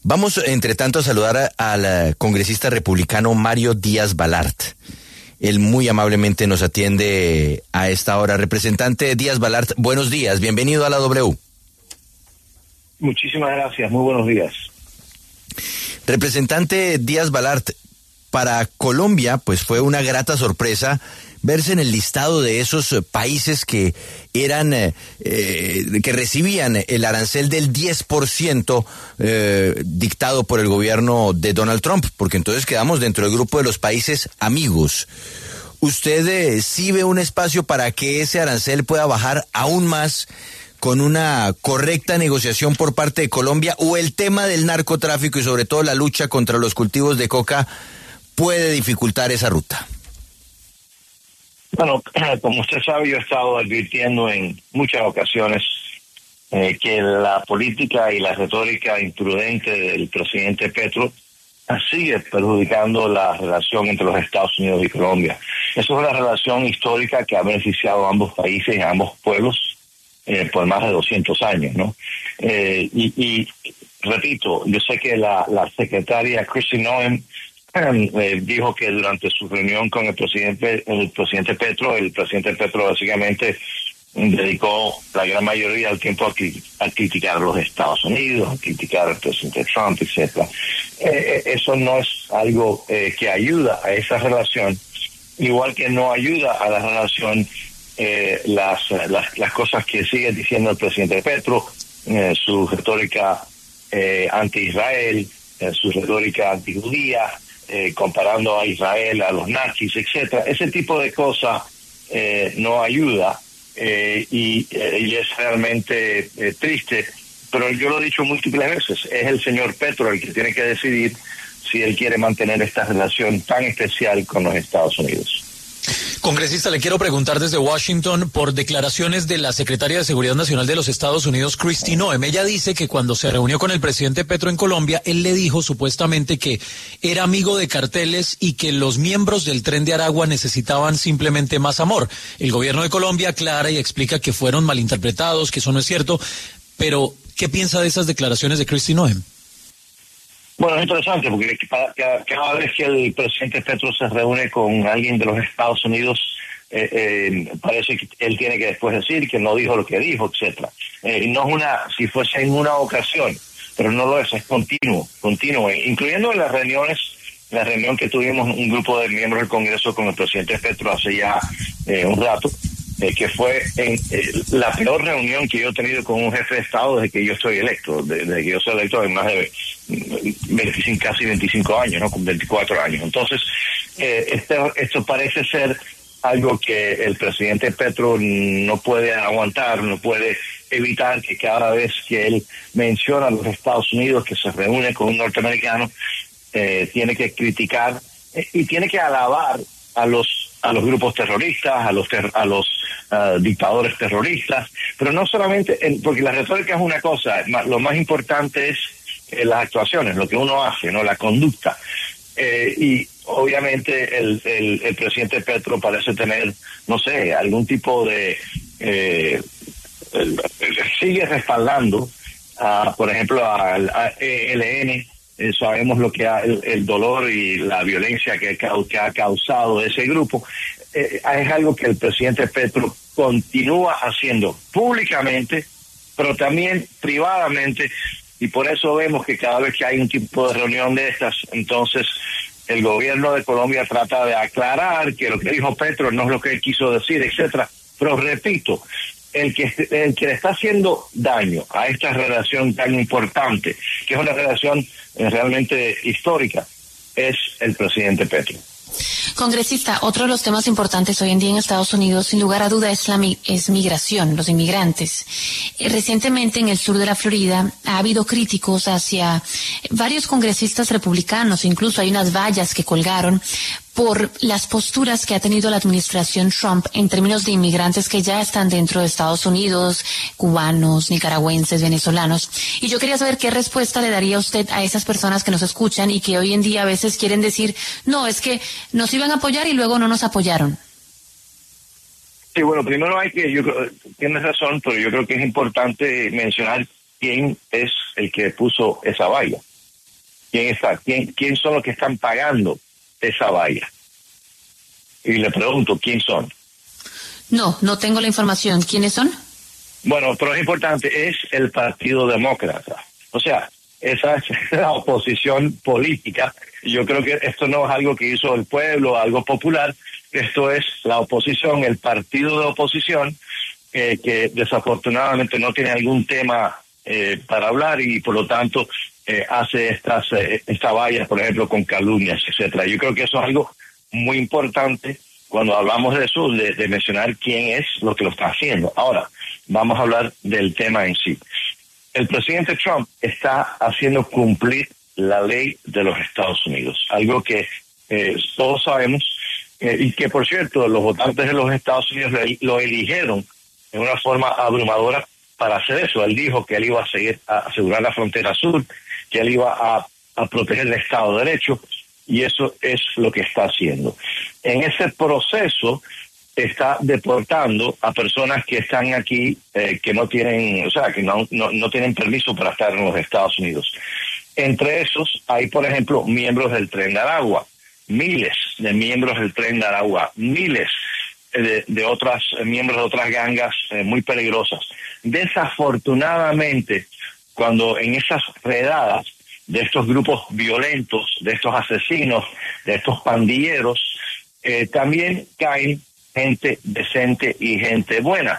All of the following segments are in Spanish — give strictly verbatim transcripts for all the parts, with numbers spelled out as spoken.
Vamos, entre tanto, a saludar a, al congresista republicano Mario Díaz Balart. Él muy amablemente nos atiende a esta hora. Representante Díaz Balart, buenos días, bienvenido a la W. Muchísimas gracias, muy buenos días. Representante Díaz Balart, para Colombia, pues fue una grata sorpresa verse en el listado de esos países que eran, eh, que recibían el arancel del diez por ciento eh, dictado por el gobierno de Donald Trump, porque entonces quedamos dentro del grupo de los países amigos. ¿Usted eh, sí ve un espacio para que ese arancel pueda bajar aún más con una correcta negociación por parte de Colombia, o el tema del narcotráfico y sobre todo la lucha contra los cultivos de coca puede dificultar esa ruta? Bueno, como usted sabe, yo he estado advirtiendo en muchas ocasiones eh, que la política y la retórica imprudente del presidente Petro sigue perjudicando la relación entre los Estados Unidos y Colombia. Eso es una relación histórica que ha beneficiado a ambos países y a ambos pueblos eh, por más de doscientos años, ¿no? Eh, y, y repito, yo sé que la, la secretaria Kristi Noem Eh, dijo que durante su reunión con el presidente el presidente Petro, el presidente Petro básicamente dedicó la gran mayoría del tiempo a, a criticar a los Estados Unidos, a criticar al presidente Trump, etcétera. Eh, eso no es algo eh, que ayuda a esa relación, igual que no ayuda a la relación eh, las, las las cosas que sigue diciendo el presidente Petro, eh, su retórica eh, anti-Israel, eh, su retórica anti-judía, Eh, comparando a Israel, a los nazis, etcétera. Ese tipo de cosas eh, no ayuda eh, y, eh, y es realmente eh, triste, pero yo lo he dicho múltiples veces, es el señor Petro el que tiene que decidir si él quiere mantener esta relación tan especial con los Estados Unidos. Congresista, le quiero preguntar desde Washington por declaraciones de la secretaria de Seguridad Nacional de los Estados Unidos, Kristi Noem. Ella dice que cuando se reunió con el presidente Petro en Colombia, él le dijo supuestamente que era amigo de carteles y que los miembros del Tren de Aragua necesitaban simplemente más amor. El gobierno de Colombia aclara y explica que fueron malinterpretados, que eso no es cierto, pero ¿qué piensa de esas declaraciones de Kristi Noem? Bueno, es interesante porque cada, cada vez que el presidente Petro se reúne con alguien de los Estados Unidos, eh, eh, parece que él tiene que después decir que no dijo lo que dijo, etcétera. Eh, no es una, si fuese en una ocasión, pero no lo es, es continuo, continuo, incluyendo en las reuniones, la reunión que tuvimos un grupo de miembros del Congreso con el presidente Petro hace ya eh, un rato, eh, que fue en, eh, la peor reunión que yo he tenido con un jefe de Estado desde que yo estoy electo, desde, desde que yo soy electo en más de veinticinco, casi veinticinco años, ¿no? Con veinticuatro años. Entonces, eh, este, esto parece ser algo que el presidente Petro no puede aguantar, no puede evitar, que cada vez que él menciona a los Estados Unidos, que se reúne con un norteamericano, eh, tiene que criticar eh, y tiene que alabar a los a los grupos terroristas, a los ter a los uh, dictadores terroristas, pero no solamente, en, porque la retórica es una cosa, lo más importante es eh, las actuaciones, lo que uno hace, no la conducta. Eh, y obviamente el, el, el presidente Petro parece tener, no sé, algún tipo de eh, el, el, sigue respaldando a, por ejemplo, al E L N. Eh, sabemos lo que ha, el, el dolor y la violencia que, que ha causado ese grupo. Eh, es algo que el presidente Petro continúa haciendo públicamente, pero también privadamente, y por eso vemos que cada vez que hay un tipo de reunión de estas, entonces el gobierno de Colombia trata de aclarar que lo que dijo Petro no es lo que él quiso decir, etcétera. Pero repito, el que el que le está haciendo daño a esta relación tan importante, que es una relación eh, realmente histórica, es el presidente Petro. Congresista, otro de los temas importantes hoy en día en Estados Unidos, sin lugar a duda, es la es migración, los inmigrantes. Eh, recientemente en el sur de la Florida ha habido críticos hacia varios congresistas republicanos, incluso hay unas vallas que colgaron por las posturas que ha tenido la administración Trump en términos de inmigrantes que ya están dentro de Estados Unidos, cubanos, nicaragüenses, venezolanos. Y yo quería saber qué respuesta le daría usted a esas personas que nos escuchan y que hoy en día a veces quieren decir, no, es que nos iban a apoyar y luego no nos apoyaron. Sí, bueno, primero hay que, yo tienes razón, pero yo creo que es importante mencionar quién es el que puso esa valla. ¿Quién está? ¿Quién, quién son los que están pagando esa valla? Y le pregunto, ¿quién son? No, no tengo la información. ¿Quiénes son? Bueno, pero es importante, es el Partido Demócrata. O sea, esa es la oposición política. Yo creo que esto no es algo que hizo el pueblo, algo popular. Esto es la oposición, el partido de oposición, eh, que desafortunadamente no tiene algún tema eh, para hablar y por lo tanto eh, hace estas eh, esta valla, por ejemplo, con calumnias, etcétera. Yo creo que eso es algo muy importante cuando hablamos de eso, de, de mencionar quién es lo que lo está haciendo. Ahora, vamos a hablar del tema en sí. El presidente Trump está haciendo cumplir la ley de los Estados Unidos, algo que eh, todos sabemos, eh, y que, por cierto, los votantes de los Estados Unidos lo eligieron en una forma abrumadora para hacer eso. Él dijo que él iba a seguir a asegurar la frontera sur, que él iba a, a proteger el Estado de Derecho, y eso es lo que está haciendo. En ese proceso está deportando a personas que están aquí, eh, que no tienen, o sea, que no, no, no tienen permiso para estar en los Estados Unidos. Entre esos hay, por ejemplo, miembros del Tren de Aragua, miles de miembros del Tren de Aragua, miles de, de otras miembros de otras gangas eh, muy peligrosas. Desafortunadamente, cuando en esas redadas de estos grupos violentos, de estos asesinos, de estos pandilleros, eh, también caen gente decente y gente buena.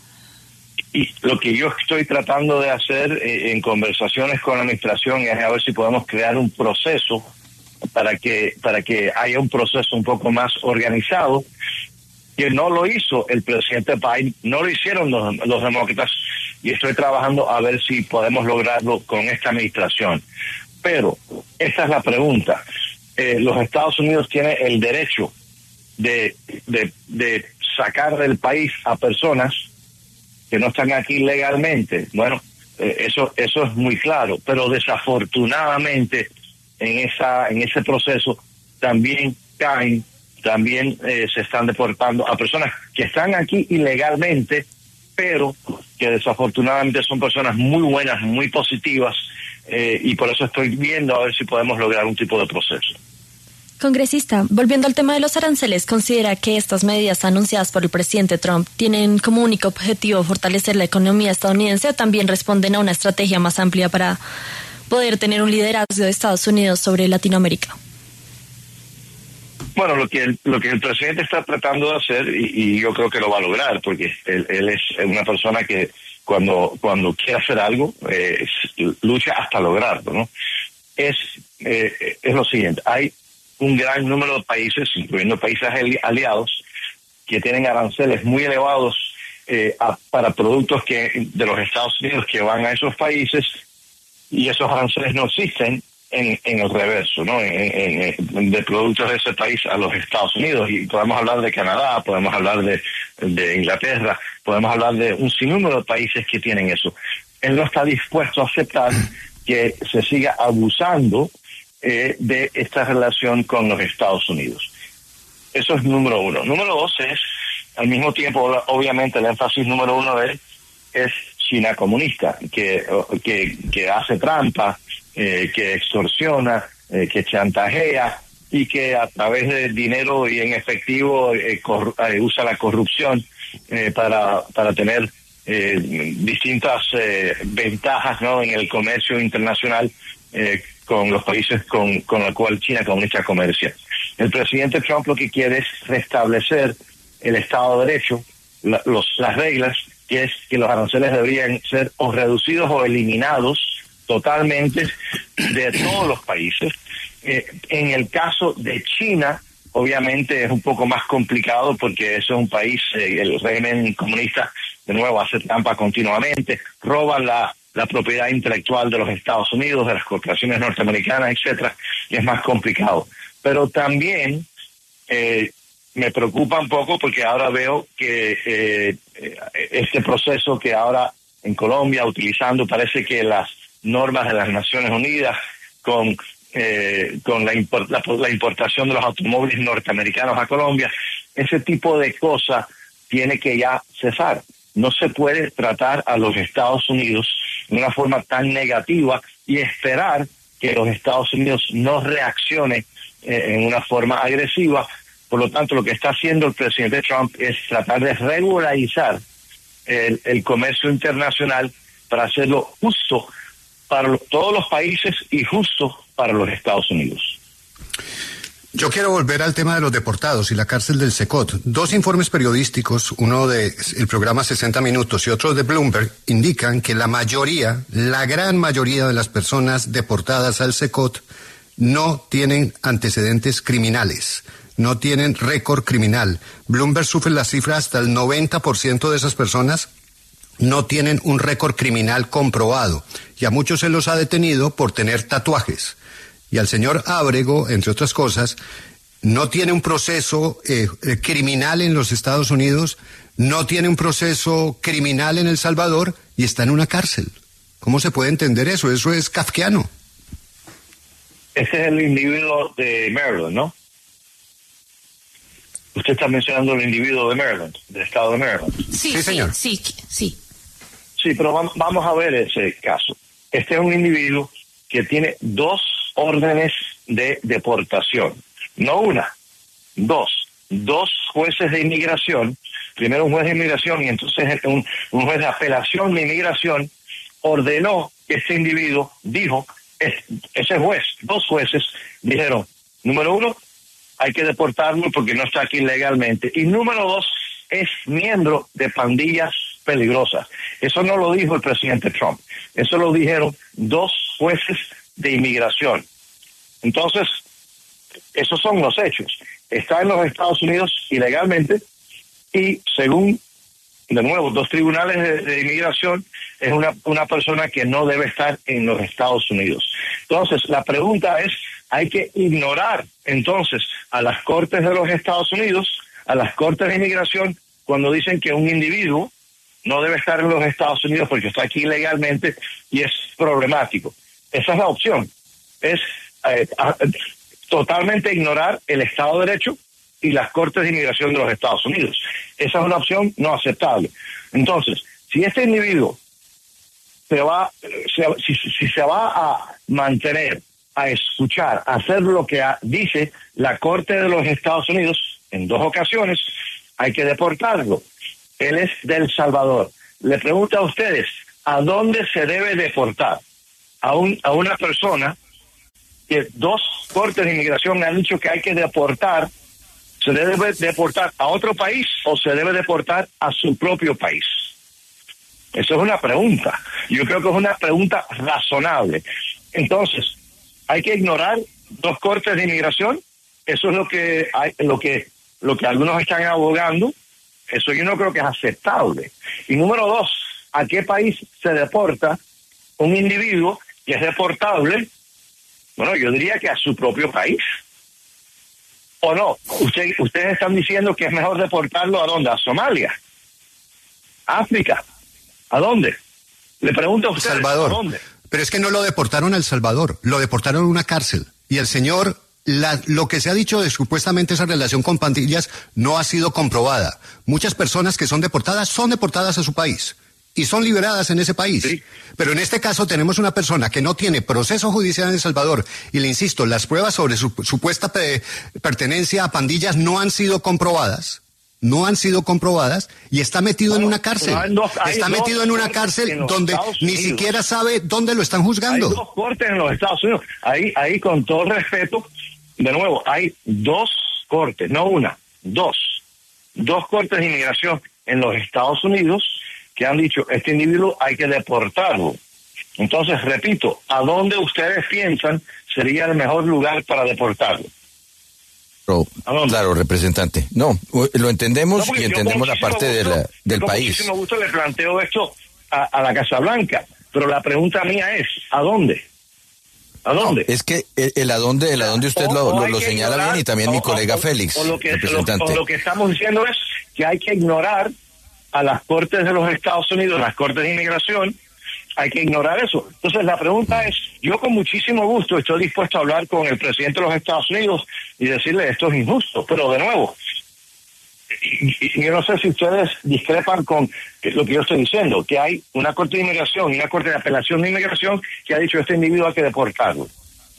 Y lo que yo estoy tratando de hacer eh, en conversaciones con la administración es a ver si podemos crear un proceso para que para que haya un proceso un poco más organizado, que no lo hizo el presidente Biden, no lo hicieron los, los demócratas, y estoy trabajando a ver si podemos lograrlo con esta administración. Pero esta es la pregunta. Eh, los Estados Unidos tienen el derecho de, de, de sacar del país a personas que no están aquí legalmente. Bueno, eh, eso eso es muy claro, pero desafortunadamente en esa en ese proceso también caen, también eh, se están deportando a personas que están aquí ilegalmente, pero que desafortunadamente son personas muy buenas, muy positivas, eh, y por eso estoy viendo a ver si podemos lograr un tipo de proceso. Congresista, volviendo al tema de los aranceles, ¿considera que estas medidas anunciadas por el presidente Trump tienen como único objetivo fortalecer la economía estadounidense o también responden a una estrategia más amplia para poder tener un liderazgo de Estados Unidos sobre Latinoamérica? Bueno, lo que el, lo que el presidente está tratando de hacer, y, y yo creo que lo va a lograr, porque él, él es una persona que cuando cuando quiere hacer algo, eh, lucha hasta lograrlo, ¿no? Es, eh, es lo siguiente, hay un gran número de países, incluyendo países aliados, que tienen aranceles muy elevados eh, a, para productos que de los Estados Unidos que van a esos países, y esos aranceles no existen en, en el reverso, ¿no? En, en, en, de productos de ese país a los Estados Unidos. Y podemos hablar de Canadá, podemos hablar de, de Inglaterra, podemos hablar de un sinnúmero de países que tienen eso. Él no está dispuesto a aceptar que se siga abusando Eh, de esta relación con los Estados Unidos. Eso es número uno. Número dos es, al mismo tiempo, obviamente el énfasis número uno de él es China comunista, que, que, que hace trampa, eh, que extorsiona, eh, que chantajea y que a través de dinero y en efectivo eh, cor, eh, usa la corrupción eh, para, para tener eh, distintas eh, ventajas, ¿no?, en el comercio internacional eh, con los países con, con los cuales China comunista comercia. El presidente Trump lo que quiere es restablecer el Estado de Derecho, la, los, las reglas, que es que los aranceles deberían ser o reducidos o eliminados totalmente de todos los países. Eh, en el caso de China, obviamente es un poco más complicado porque eso es un país, eh, el régimen comunista, de nuevo, hace trampa continuamente, roban la la propiedad intelectual de los Estados Unidos, de las corporaciones norteamericanas, etcétera, y es más complicado. Pero también eh, me preocupa un poco porque ahora veo que eh, este proceso que ahora en Colombia, utilizando, parece que las normas de las Naciones Unidas con eh, con la, import, la, la importación de los automóviles norteamericanos a Colombia, ese tipo de cosas tiene que ya cesar. No se puede tratar a los Estados Unidos de una forma tan negativa y esperar que los Estados Unidos no reaccione eh, en una forma agresiva. Por lo tanto, lo que está haciendo el presidente Trump es tratar de regularizar el, el comercio internacional para hacerlo justo para lo, todos los países y justo para los Estados Unidos. Yo quiero volver al tema de los deportados y la cárcel del Secot. Dos informes periodísticos, uno de el programa sesenta minutos y otro de Bloomberg, indican que la mayoría, la gran mayoría de las personas deportadas al Secot no tienen antecedentes criminales, no tienen récord criminal. Bloomberg sufre la cifra hasta el noventa por ciento de esas personas no tienen un récord criminal comprobado, y a muchos se los ha detenido por tener tatuajes. Y al señor Ábrego, entre otras cosas, no tiene un proceso eh, criminal en los Estados Unidos, no tiene un proceso criminal en El Salvador y está en una cárcel. ¿Cómo se puede entender eso? Eso es kafkiano. Ese es el individuo de Maryland, ¿no? Usted está mencionando el individuo de Maryland, del estado de Maryland. Sí, sí, señor. Sí, sí, sí. Sí, pero vamos, vamos a ver ese caso. Este es un individuo que tiene dos órdenes de deportación, no una, dos, dos jueces de inmigración, primero un juez de inmigración y entonces un, un juez de apelación de inmigración ordenó que este individuo dijo, es, ese juez, dos jueces dijeron, número uno, hay que deportarlo porque no está aquí legalmente, y número dos, es miembro de pandillas peligrosas. Eso no lo dijo el presidente Trump, eso lo dijeron dos jueces de inmigración. Entonces, esos son los hechos. Está en los Estados Unidos ilegalmente y según, de nuevo, dos tribunales de, de inmigración, es una, una persona que no debe estar en los Estados Unidos. Entonces, la pregunta es, hay que ignorar entonces a las Cortes de los Estados Unidos, a las Cortes de Inmigración, cuando dicen que un individuo no debe estar en los Estados Unidos porque está aquí ilegalmente y es problemático. Esa es la opción, es eh, a, totalmente ignorar el Estado de Derecho y las Cortes de Inmigración de los Estados Unidos. Esa es una opción no aceptable. Entonces, si este individuo se va, se, si, si se va a mantener, a escuchar, a hacer lo que a, dice la Corte de los Estados Unidos en dos ocasiones, hay que deportarlo. Él es de El Salvador. Le pregunto a ustedes, ¿a dónde se debe deportar? A, un, a una persona que dos cortes de inmigración han dicho que hay que deportar, ¿se debe deportar a otro país o se debe deportar a su propio país? Eso es una pregunta. Yo creo que es una pregunta razonable. Entonces, ¿hay que ignorar dos cortes de inmigración? Eso es lo que hay, lo que, lo que algunos están abogando. Eso yo no creo que es aceptable. Y número dos, ¿a qué país se deporta un individuo que es deportable? Bueno, yo diría que a su propio país. ¿O no? Usted, ustedes están diciendo que es mejor deportarlo ¿a dónde? ¿A Somalia? ¿África? ¿A dónde? Le pregunto a ustedes, Salvador. ¿a dónde? Pero es que no lo deportaron a El Salvador, lo deportaron a una cárcel. Y el señor, la, lo que se ha dicho de supuestamente esa relación con pandillas no ha sido comprobada. Muchas personas que son deportadas son deportadas a su país y son liberadas en ese país. Sí. Pero en este caso tenemos una persona que no tiene proceso judicial en El Salvador y le insisto, las pruebas sobre su supuesta pe pertenencia a pandillas no han sido comprobadas. No han sido comprobadas y está metido bueno, en una cárcel. Dos, está metido en una cárcel en donde ni siquiera sabe dónde lo están juzgando. Hay dos cortes en los Estados Unidos. Ahí, ahí con todo respeto, de nuevo, hay dos cortes, no una, dos. Dos cortes de inmigración en los Estados Unidos que han dicho, este individuo hay que deportarlo. Entonces, repito, ¿a dónde ustedes piensan sería el mejor lugar para deportarlo? Pero, claro, representante. No, lo entendemos no, y entendemos la parte gusto, de la, del con país. Muchísimo gusto le planteo esto a, a la Casa Blanca, pero la pregunta mía es, ¿a dónde? ¿A dónde? No, es que el, el a dónde, el a dónde usted o, lo, o lo, lo señala ignorar, bien y también o, mi colega o, Félix, o lo que, representante. Lo, o lo que estamos diciendo es que hay que ignorar a las Cortes de los Estados Unidos, las Cortes de Inmigración, hay que ignorar eso. Entonces la pregunta es, yo con muchísimo gusto estoy dispuesto a hablar con el presidente de los Estados Unidos y decirle esto es injusto, pero de nuevo, y, y yo no sé si ustedes discrepan con lo que yo estoy diciendo, que hay una Corte de Inmigración y una Corte de Apelación de Inmigración que ha dicho este individuo hay que deportarlo.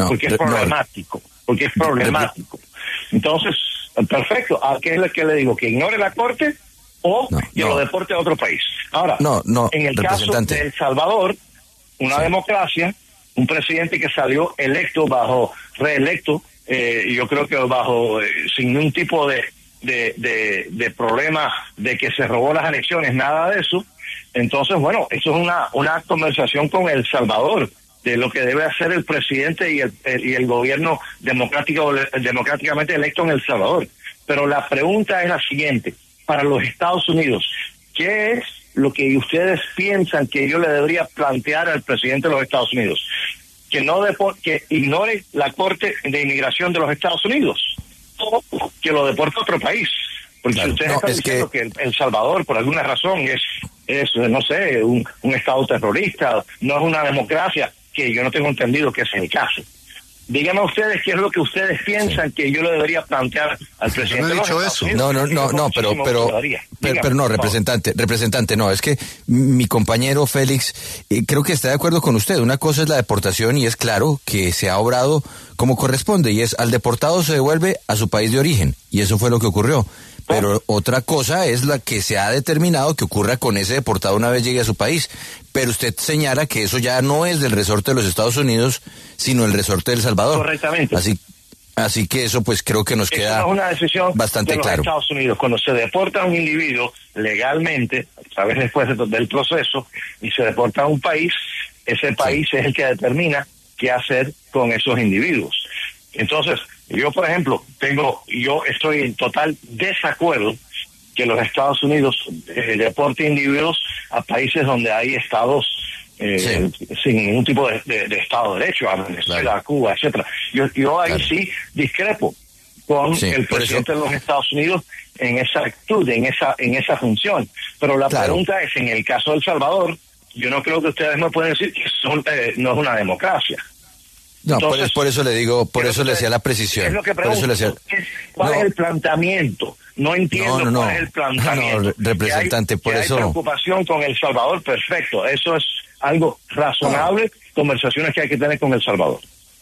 no, porque es problemático, no. porque es problemático. Entonces, perfecto, ¿a qué es lo que le digo? Que ignore la corte o no, que no. lo deporte a otro país. Ahora, no, no, en el caso de El Salvador, una sí. democracia, un presidente que salió electo bajo, reelecto, eh, yo creo que bajo, eh, sin ningún tipo de, de, de, de problema de que se robó las elecciones, nada de eso. Entonces, bueno, eso es una, una conversación con El Salvador, de lo que debe hacer el presidente y el, el, y el gobierno democrático, democráticamente electo en El Salvador. Pero la pregunta es la siguiente, para los Estados Unidos, ¿qué es lo que ustedes piensan que yo le debería plantear al presidente de los Estados Unidos? Que no depo- que ignore la Corte de Inmigración de los Estados Unidos o que lo deporte a otro país. Porque claro, si ustedes no, están diciendo que, que el, el Salvador, por alguna razón, es, es no sé, un, un Estado terrorista, no es una democracia, que yo no tengo entendido que ese es el caso. Díganme ustedes qué es lo que ustedes piensan sí. que yo le debería plantear al presidente. Yo no he dicho eso. No, no, no, no, pero, pero, pero, pero no, representante, representante, no, es que mi compañero Félix, eh, creo que está de acuerdo con usted. Una cosa es la deportación y es claro que se ha obrado como corresponde y es al deportado se devuelve a su país de origen y eso fue lo que ocurrió. Pero otra cosa es la que se ha determinado que ocurra con ese deportado una vez llegue a su país. Pero usted señala que eso ya no es del resorte de los Estados Unidos, sino el resorte de El Salvador. Correctamente. Así, así que eso pues creo que nos eso queda no es una decisión bastante de los claro. Estados Unidos. Cuando se deporta a un individuo legalmente, a veces después del proceso, y se deporta a un país, ese país sí. es el que determina qué hacer con esos individuos. Entonces, yo, por ejemplo, tengo, yo estoy en total desacuerdo que los Estados Unidos eh, deporten individuos a países donde hay estados eh, sí. sin ningún tipo de, de, de Estado de Derecho, a Venezuela, claro. a Cuba, etcétera. Yo, yo ahí claro. sí discrepo con sí, el presidente eso... de los Estados Unidos en esa actitud, en esa, en esa función. Pero la claro. pregunta es, en el caso de El Salvador, yo no creo que ustedes me pueden decir que son, eh, no es una democracia. No, Entonces, por, por eso le digo, por eso le hacía la precisión. Es lo que pregunto, por eso le hacía... ¿cuál no. es el planteamiento? No entiendo no, no, no. cuál es el planteamiento. No, representante, que hay, por que eso... hay preocupación con El Salvador, perfecto. Eso es algo razonable, no. conversaciones que hay que tener con El Salvador.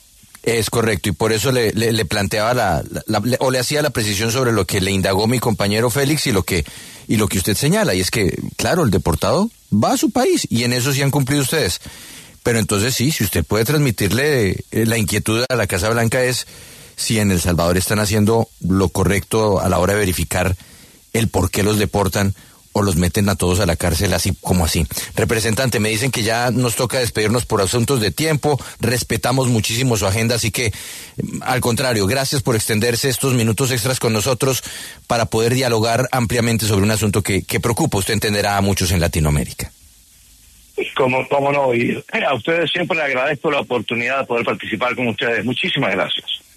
Es correcto, y por eso le, le, le planteaba la, la, la, o le hacía la precisión sobre lo que le indagó mi compañero Félix y lo que y lo que usted señala, y es que, claro, el deportado va a su país, y en eso sí han cumplido ustedes. Pero entonces sí, si usted puede transmitirle eh, la inquietud a la Casa Blanca es si en El Salvador están haciendo lo correcto a la hora de verificar el por qué los deportan o los meten a todos a la cárcel así como así. Representante, me dicen que ya nos toca despedirnos por asuntos de tiempo, respetamos muchísimo su agenda, así que al contrario, gracias por extenderse estos minutos extras con nosotros para poder dialogar ampliamente sobre un asunto que, que preocupa, usted entenderá, a muchos en Latinoamérica. Como, como no, y a ustedes siempre les agradezco la oportunidad de poder participar con ustedes. Muchísimas gracias.